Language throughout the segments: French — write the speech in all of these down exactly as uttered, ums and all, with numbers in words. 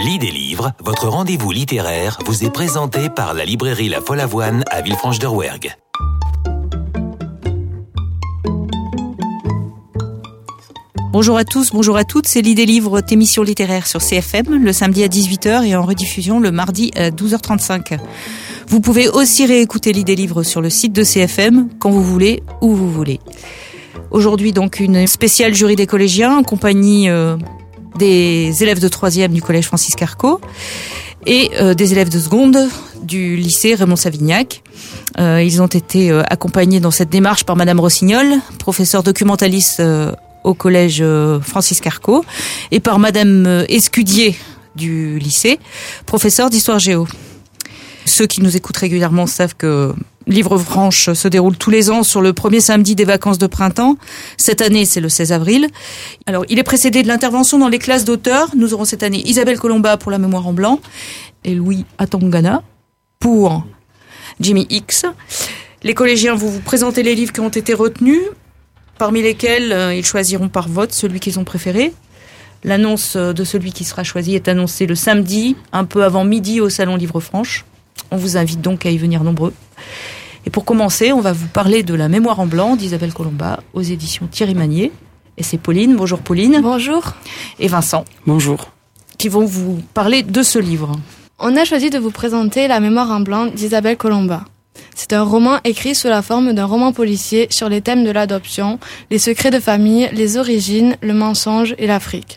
Lis des livres, votre rendez-vous littéraire vous est présenté par la librairie La Folle Avoine à Villefranche-de-Rouergue. Bonjour à tous, bonjour à toutes, c'est Lis des livres, votre émission littéraire sur C F M, le samedi à dix-huit heures et en rediffusion le mardi à douze heures trente-cinq. Vous pouvez aussi réécouter Lis des livres sur le site de C F M, quand vous voulez, où vous voulez. Aujourd'hui donc une spéciale jury des collégiens en compagnie euh, des élèves de troisième du collège Francis Carco et euh, des élèves de seconde du lycée Raymond Savignac. Euh, ils ont été euh, accompagnés dans cette démarche par Madame Rossignol, professeure documentaliste euh, au collège Francis Carco, et par Madame Escudier du lycée, professeure d'histoire géo. Ceux qui nous écoutent régulièrement savent que Livre Franche se déroule tous les ans sur le premier samedi des vacances de printemps. Cette année, c'est le seize avril. Alors, il est précédé de l'intervention dans les classes d'auteurs. Nous aurons cette année Isabelle Colomba pour La Mémoire en blanc et Louis Atangana pour Jimmy X. Les collégiens vont vous présenter les livres qui ont été retenus, parmi lesquels euh, ils choisiront par vote celui qu'ils ont préféré. L'annonce de celui qui sera choisi est annoncée le samedi, un peu avant midi au Salon Livre Franche. On vous invite donc à y venir nombreux. Et pour commencer, on va vous parler de La Mémoire en blanc d'Isabelle Colomba aux éditions Thierry Magnier. Et c'est Pauline, bonjour Pauline. Bonjour. Et Vincent. Bonjour. Qui vont vous parler de ce livre. On a choisi de vous présenter La Mémoire en blanc d'Isabelle Colomba. C'est un roman écrit sous la forme d'un roman policier sur les thèmes de l'adoption, les secrets de famille, les origines, le mensonge et l'Afrique.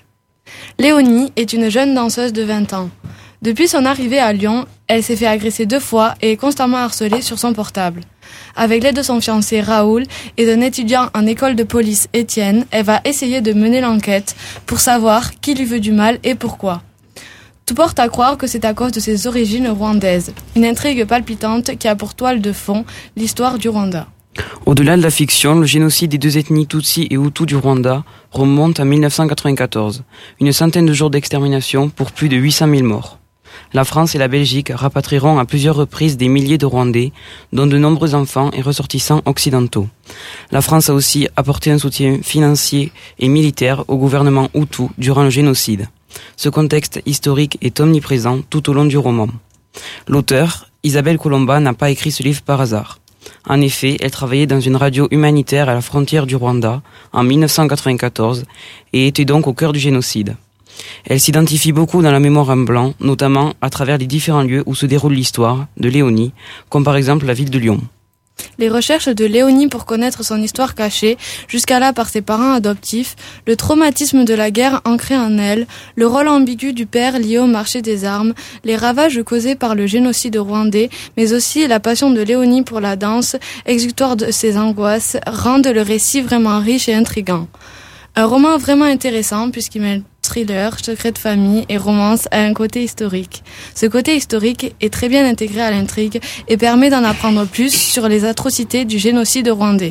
Léonie est une jeune danseuse de vingt ans. Depuis son arrivée à Lyon, elle s'est fait agresser deux fois et est constamment harcelée sur son portable. Avec l'aide de son fiancé Raoul et d'un étudiant en école de police Étienne, elle va essayer de mener l'enquête pour savoir qui lui veut du mal et pourquoi. Tout porte à croire que c'est à cause de ses origines rwandaises. Une intrigue palpitante qui a pour toile de fond l'histoire du Rwanda. Au-delà de la fiction, le génocide des deux ethnies Tutsi et Hutu du Rwanda remonte à dix-neuf cent quatre-vingt-quatorze. Une centaine de jours d'extermination pour plus de huit cent mille morts. La France et la Belgique rapatrieront à plusieurs reprises des milliers de Rwandais, dont de nombreux enfants et ressortissants occidentaux. La France a aussi apporté un soutien financier et militaire au gouvernement Hutu durant le génocide. Ce contexte historique est omniprésent tout au long du roman. L'auteur, Isabelle Colomba, n'a pas écrit ce livre par hasard. En effet, elle travaillait dans une radio humanitaire à la frontière du Rwanda en dix-neuf cent quatre-vingt-quatorze et était donc au cœur du génocide. Elle s'identifie beaucoup dans La Mémoire en blanc, notamment à travers les différents lieux où se déroule l'histoire de Léonie, comme par exemple la ville de Lyon. Les recherches de Léonie pour connaître son histoire cachée, jusqu'à là par ses parents adoptifs, le traumatisme de la guerre ancré en elle, le rôle ambigu du père lié au marché des armes, les ravages causés par le génocide rwandais, mais aussi la passion de Léonie pour la danse, exutoire de ses angoisses, rendent le récit vraiment riche et intriguant. Un roman vraiment intéressant puisqu'il mêle thriller, secret de famille et romance à un côté historique. Ce côté historique est très bien intégré à l'intrigue et permet d'en apprendre plus sur les atrocités du génocide rwandais.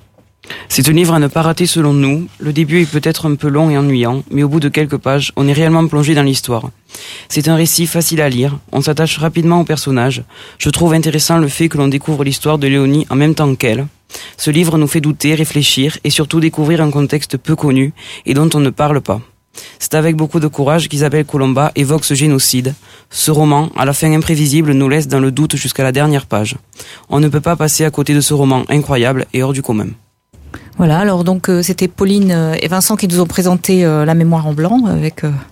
C'est un livre à ne pas rater selon nous. Le début est peut-être un peu long et ennuyant, mais au bout de quelques pages, on est réellement plongé dans l'histoire. C'est un récit facile à lire, on s'attache rapidement aux personnages. Je trouve intéressant le fait que l'on découvre l'histoire de Léonie en même temps qu'elle. Ce livre nous fait douter, réfléchir et surtout découvrir un contexte peu connu et dont on ne parle pas. C'est avec beaucoup de courage qu'Isabelle Colomba évoque ce génocide. Ce roman, à la fin imprévisible, nous laisse dans le doute jusqu'à la dernière page. On ne peut pas passer à côté de ce roman incroyable et hors du commun. Voilà, alors donc euh, c'était Pauline euh, et Vincent qui nous ont présenté euh, La Mémoire en blanc avec euh,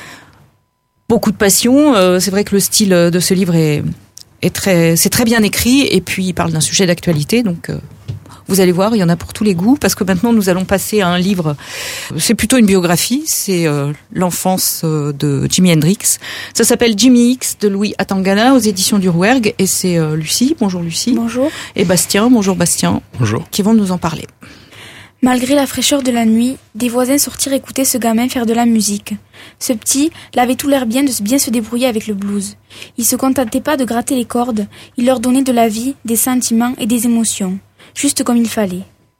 beaucoup de passion. Euh, c'est vrai que le style de ce livre est, est très, c'est très bien écrit et puis il parle d'un sujet d'actualité, donc euh, vous allez voir, il y en a pour tous les goûts, parce que maintenant nous allons passer à un livre, c'est plutôt une biographie, c'est euh, l'enfance euh, de Jimi Hendrix. Ça s'appelle Jimmy X de Louis Atangana aux éditions du Rouergue, et c'est euh, Lucie, bonjour Lucie. Bonjour. Et Bastien, bonjour Bastien. Bonjour. Qui vont nous en parler. Malgré la fraîcheur de la nuit, des voisins sortirent écouter ce gamin faire de la musique. Ce petit, il avait tout l'air bien de bien se débrouiller avec le blues. Il se contentait pas de gratter les cordes, il leur donnait de la vie, des sentiments et des émotions. Juste comme il fallait.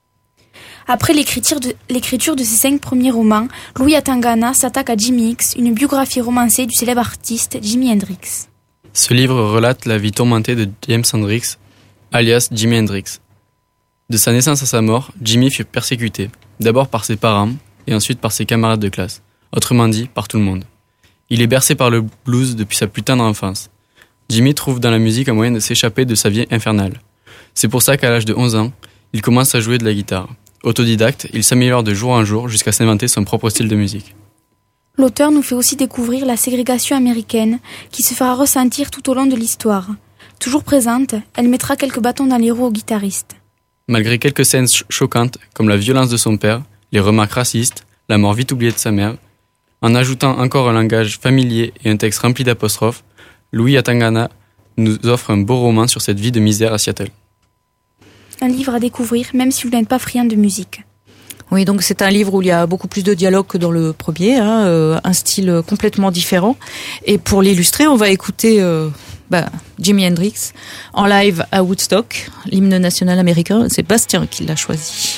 Après l'écriture de, l'écriture de ses cinq premiers romans, Louis Atangana s'attaque à Jimmy X, une biographie romancée du célèbre artiste Jimi Hendrix. Ce livre relate la vie tourmentée de James Hendrix, alias Jimi Hendrix. De sa naissance à sa mort, Jimmy fut persécuté, d'abord par ses parents et ensuite par ses camarades de classe, autrement dit par tout le monde. Il est bercé par le blues depuis sa plus tendre enfance. Jimmy trouve dans la musique un moyen de s'échapper de sa vie infernale. C'est pour ça qu'à l'âge de onze ans, il commence à jouer de la guitare. Autodidacte, il s'améliore de jour en jour jusqu'à s'inventer son propre style de musique. L'auteur nous fait aussi découvrir la ségrégation américaine qui se fera ressentir tout au long de l'histoire. Toujours présente, elle mettra quelques bâtons dans les roues au guitariste. Malgré quelques scènes ch- choquantes, comme la violence de son père, les remarques racistes, la mort vite oubliée de sa mère, en ajoutant encore un langage familier et un texte rempli d'apostrophes, Louis Atangana nous offre un beau roman sur cette vie de misère à Seattle. Un livre à découvrir, même si vous n'êtes pas friand de musique. Oui, donc c'est un livre où il y a beaucoup plus de dialogue que dans le premier, hein, euh, un style complètement différent. Et pour l'illustrer, on va écouter euh, bah, Jimi Hendrix en live à Woodstock, l'hymne national américain. C'est Bastien qui l'a choisi.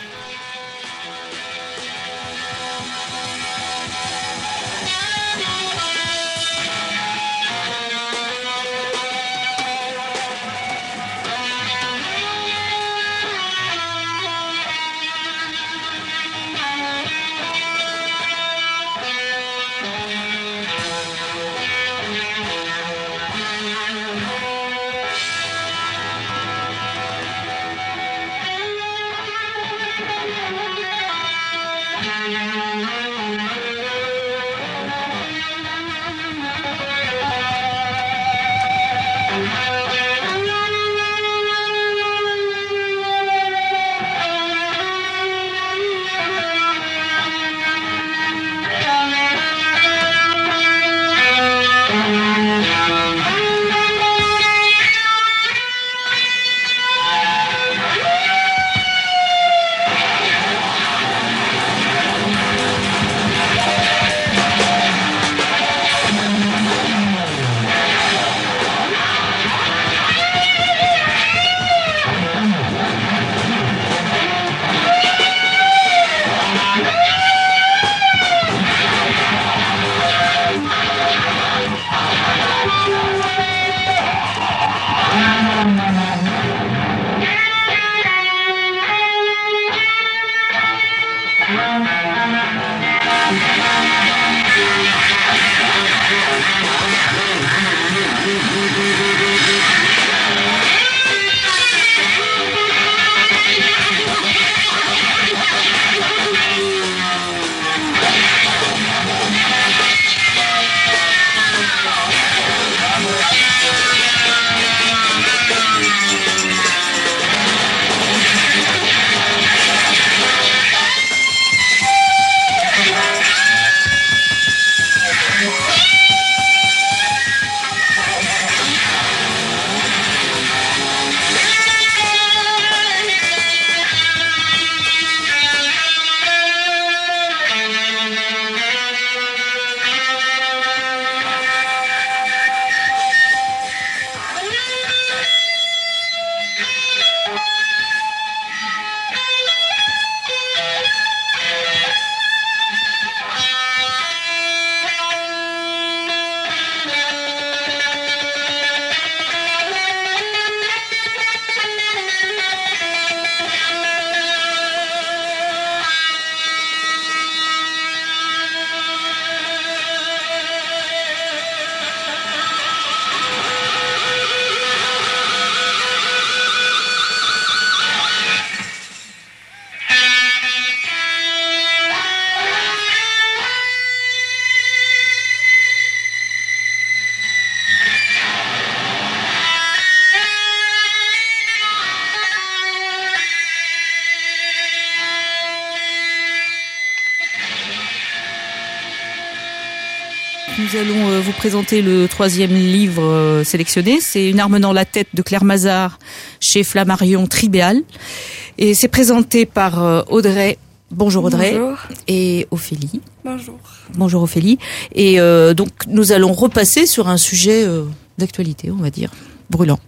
Nous allons vous présenter le troisième livre sélectionné. C'est Une arme dans la tête de Claire Mazard chez Flammarion Tribéal. Et c'est présenté par Audrey. Bonjour Audrey. Bonjour. Et Ophélie. Bonjour. Bonjour Ophélie. Et euh, donc nous allons repasser sur un sujet euh, d'actualité, on va dire, brûlant.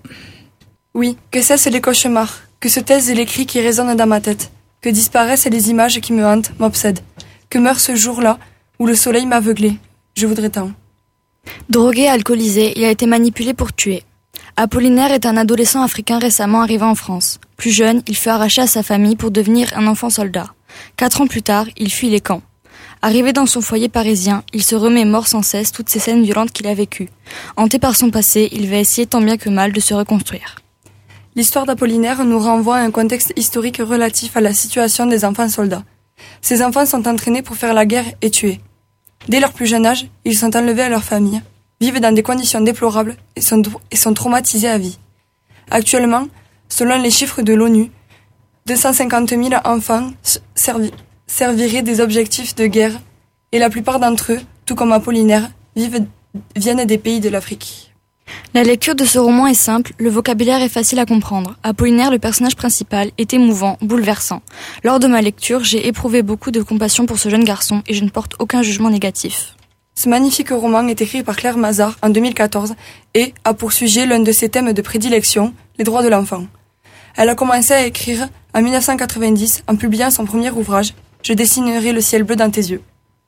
Oui, que cessent les cauchemars, que se taisent les cris qui résonnent dans ma tête, que disparaissent les images qui me hantent, m'obsèdent, que meurt ce jour-là où le soleil m'aveuglait. Je voudrais tant. Drogué, alcoolisé, il a été manipulé pour tuer. Apollinaire est un adolescent africain récemment arrivé en France. Plus jeune, il fut arraché à sa famille pour devenir un enfant soldat. Quatre ans plus tard, il fuit les camps. Arrivé dans son foyer parisien, il se remémore sans cesse toutes ces scènes violentes qu'il a vécues. Hanté par son passé, il va essayer tant bien que mal de se reconstruire. L'histoire d'Apollinaire nous renvoie à un contexte historique relatif à la situation des enfants soldats. Ces enfants sont entraînés pour faire la guerre et tuer. Dès leur plus jeune âge, ils sont enlevés à leur famille, vivent dans des conditions déplorables et sont, et sont traumatisés à vie. Actuellement, selon les chiffres de l'ONU, deux cent cinquante mille enfants servi, serviraient des objectifs de guerre et la plupart d'entre eux, tout comme Apollinaire, vivent, viennent des pays de l'Afrique. La lecture de ce roman est simple, le vocabulaire est facile à comprendre. Apollinaire, le personnage principal, est émouvant, bouleversant. Lors de ma lecture, j'ai éprouvé beaucoup de compassion pour ce jeune garçon et je ne porte aucun jugement négatif. Ce magnifique roman est écrit par Claire Mazard en deux mille quatorze et a pour sujet l'un de ses thèmes de prédilection, les droits de l'enfant. Elle a commencé à écrire en mille neuf cent quatre-vingt-dix en publiant son premier ouvrage, « Je dessinerai le ciel bleu dans tes yeux ».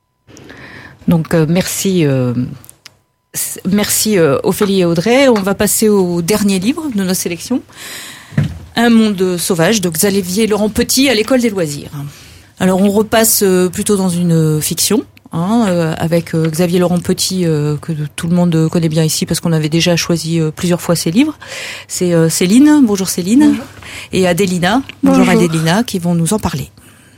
Donc euh, merci... Euh... Merci euh, Ophélie et Audrey. On va passer au dernier livre de nos sélections. Un monde sauvage de Xavier Laurent Petit à l'école des loisirs. Alors on repasse euh, plutôt dans une fiction, hein, euh, avec euh, Xavier Laurent Petit euh, que tout le monde connaît bien ici parce qu'on avait déjà choisi euh, plusieurs fois ses livres. C'est euh, Céline, bonjour Céline, bonjour. Et Adélina, bonjour, bonjour Adélina, qui vont nous en parler.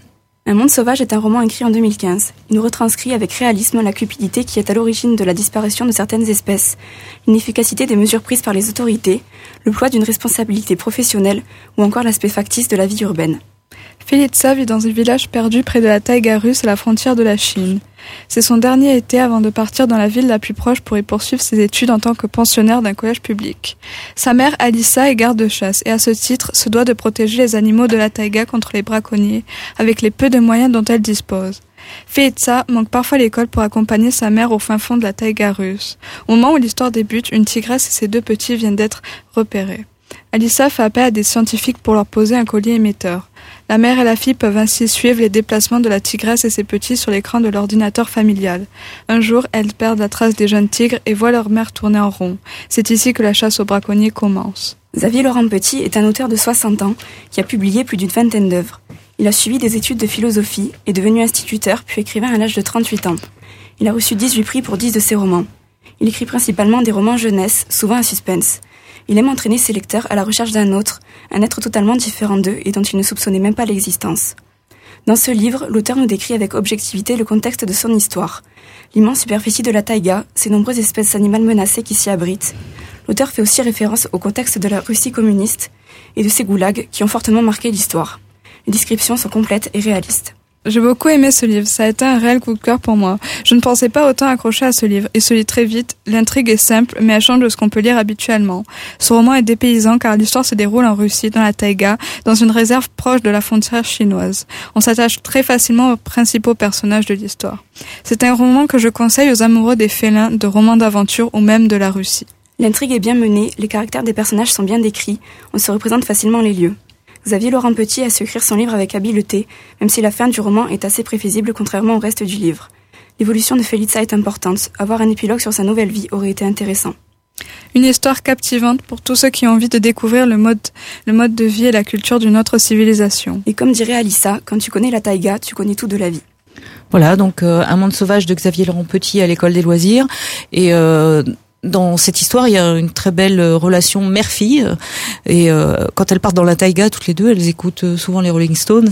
Un monde sauvage est un roman écrit en deux mille quinze. Il nous retranscrit avec réalisme la cupidité qui est à l'origine de la disparition de certaines espèces, l'inefficacité des mesures prises par les autorités, le poids d'une responsabilité professionnelle ou encore l'aspect factice de la vie urbaine. Felitsa vit dans un village perdu près de la taïga russe à la frontière de la Chine. C'est son dernier été avant de partir dans la ville la plus proche pour y poursuivre ses études en tant que pensionnaire d'un collège public. Sa mère, Alissa, est garde-chasse et à ce titre se doit de protéger les animaux de la taïga contre les braconniers, avec les peu de moyens dont elle dispose. Felitsa manque parfois l'école pour accompagner sa mère au fin fond de la taïga russe. Au moment où l'histoire débute, une tigresse et ses deux petits viennent d'être repérés. Alissa fait appel à des scientifiques pour leur poser un collier émetteur. La mère et la fille peuvent ainsi suivre les déplacements de la tigresse et ses petits sur l'écran de l'ordinateur familial. Un jour, elles perdent la trace des jeunes tigres et voient leur mère tourner en rond. C'est ici que la chasse aux braconniers commence. Xavier Laurent Petit est un auteur de soixante ans qui a publié plus d'une vingtaine d'œuvres. Il a suivi des études de philosophie, est devenu instituteur puis écrivain à l'âge de trente-huit ans. Il a reçu dix-huit prix pour dix de ses romans. Il écrit principalement des romans jeunesse, souvent un suspense. Il aime entraîner ses lecteurs à la recherche d'un autre, un être totalement différent d'eux et dont ils ne soupçonnaient même pas l'existence. Dans ce livre, l'auteur nous décrit avec objectivité le contexte de son histoire. L'immense superficie de la taïga, ses nombreuses espèces animales menacées qui s'y abritent. L'auteur fait aussi référence au contexte de la Russie communiste et de ses goulags qui ont fortement marqué l'histoire. Les descriptions sont complètes et réalistes. J'ai beaucoup aimé ce livre, ça a été un réel coup de cœur pour moi. Je ne pensais pas autant accrocher à ce livre. Il se lit très vite, l'intrigue est simple, mais elle change de ce qu'on peut lire habituellement. Ce roman est dépaysant car l'histoire se déroule en Russie, dans la taïga, dans une réserve proche de la frontière chinoise. On s'attache très facilement aux principaux personnages de l'histoire. C'est un roman que je conseille aux amoureux des félins, de romans d'aventure ou même de la Russie. L'intrigue est bien menée, les caractères des personnages sont bien décrits, on se représente facilement les lieux. Xavier Laurent Petit a su écrire son livre avec habileté, même si la fin du roman est assez prévisible contrairement au reste du livre. L'évolution de Felitsa est importante, avoir un épilogue sur sa nouvelle vie aurait été intéressant. Une histoire captivante pour tous ceux qui ont envie de découvrir le mode, le mode de vie et la culture d'une autre civilisation. Et comme dirait Alissa, quand tu connais la taïga, tu connais tout de la vie. Voilà, donc euh, Un monde sauvage de Xavier Laurent Petit à l'école des loisirs. Et... Euh, Dans cette histoire, il y a une très belle relation mère-fille et euh, quand elles partent dans la taïga, toutes les deux, elles écoutent souvent les Rolling Stones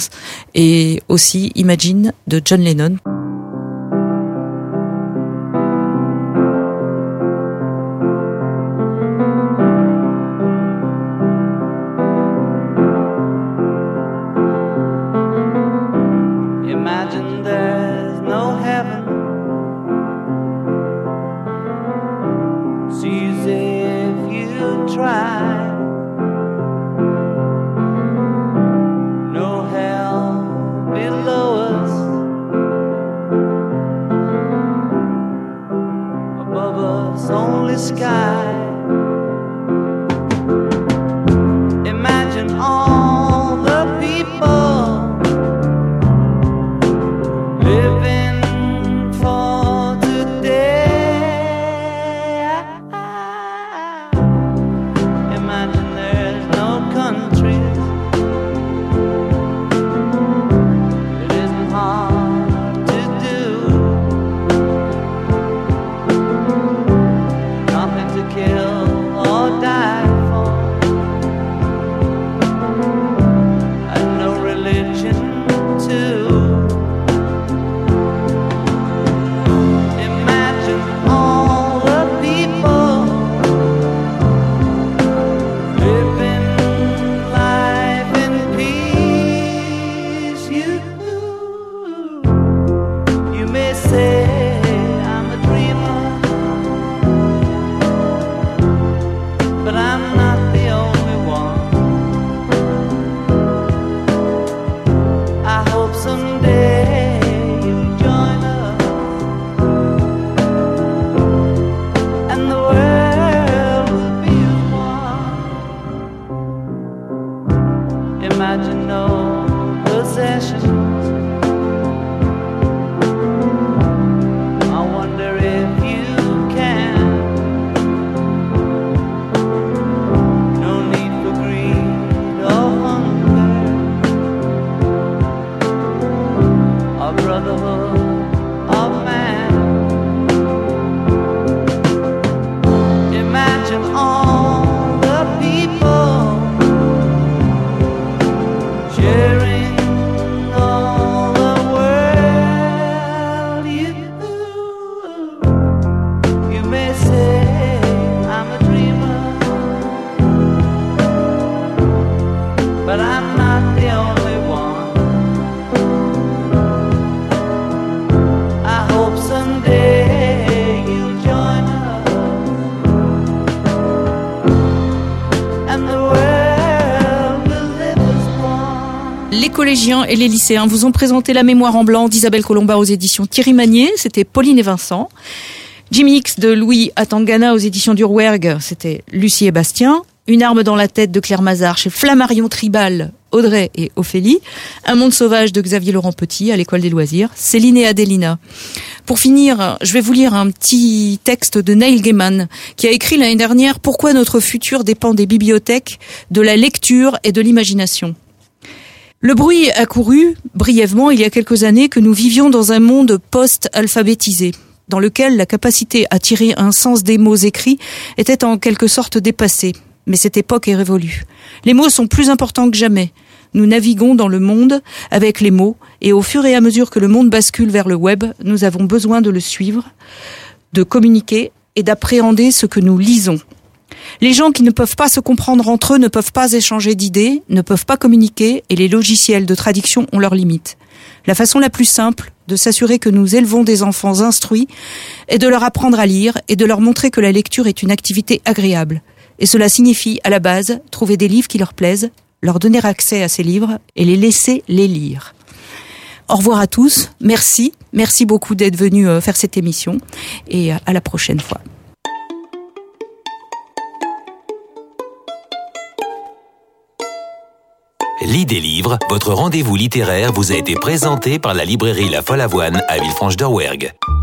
et aussi Imagine de John Lennon. Imagine there's no heaven. Sees if you try. No hell below us. collégiens et les lycéens vous ont présenté La mémoire en blanc d'Isabelle Colomba aux éditions Thierry Magnier, c'était Pauline et Vincent. Jimmy X de Louis Atangana aux éditions du Rouergue, c'était Lucie et Bastien. Une arme dans la tête de Claire Mazard chez Flammarion Tribal, Audrey et Ophélie. Un monde sauvage de Xavier Laurent Petit à l'École des loisirs, Céline et Adélina. Pour finir, je vais vous lire un petit texte de Neil Gaiman qui a écrit l'année dernière « Pourquoi notre futur dépend des bibliothèques, de la lecture et de l'imagination ». Le bruit a couru brièvement il y a quelques années que nous vivions dans un monde post-alphabétisé, dans lequel la capacité à tirer un sens des mots écrits était en quelque sorte dépassée. Mais cette époque est révolue. Les mots sont plus importants que jamais. Nous naviguons dans le monde avec les mots, et au fur et à mesure que le monde bascule vers le web, nous avons besoin de le suivre, de communiquer et d'appréhender ce que nous lisons. Les gens qui ne peuvent pas se comprendre entre eux ne peuvent pas échanger d'idées, ne peuvent pas communiquer, et les logiciels de traduction ont leurs limites. La façon la plus simple de s'assurer que nous élevons des enfants instruits est de leur apprendre à lire et de leur montrer que la lecture est une activité agréable. Et cela signifie, à la base, trouver des livres qui leur plaisent, leur donner accès à ces livres et les laisser les lire. Au revoir à tous, merci, merci beaucoup d'être venus faire cette émission et à la prochaine fois. L'idée livre, votre rendez-vous littéraire vous a été présenté par la librairie La Folle Avoine à Villefranche-de-Rouergue.